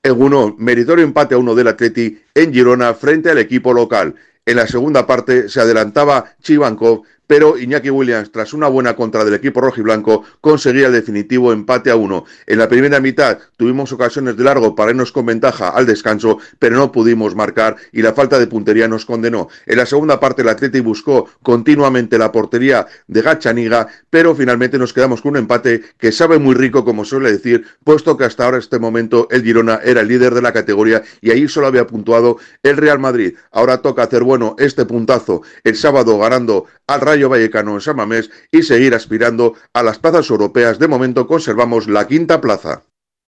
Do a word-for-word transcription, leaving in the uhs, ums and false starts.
Egunon, meritorio empate a uno del Atleti en Girona frente al equipo local. En la segunda parte se adelantaba Chivankov, pero Iñaki Williams, tras una buena contra del equipo rojiblanco, conseguía el definitivo empate a uno. En la primera mitad tuvimos ocasiones de largo para irnos con ventaja al descanso, pero no pudimos marcar y la falta de puntería nos condenó. En la segunda parte el Atleti buscó continuamente la portería de Gachaniga, pero finalmente nos quedamos con un empate que sabe muy rico, como suele decir, puesto que hasta ahora, este momento, el Girona era el líder de la categoría y ahí solo había puntuado el Real Madrid. Ahora toca hacer bueno este puntazo el sábado ganando al Rayo Vallecano en San Mamés y seguir aspirando a las plazas europeas. De momento conservamos la quinta plaza.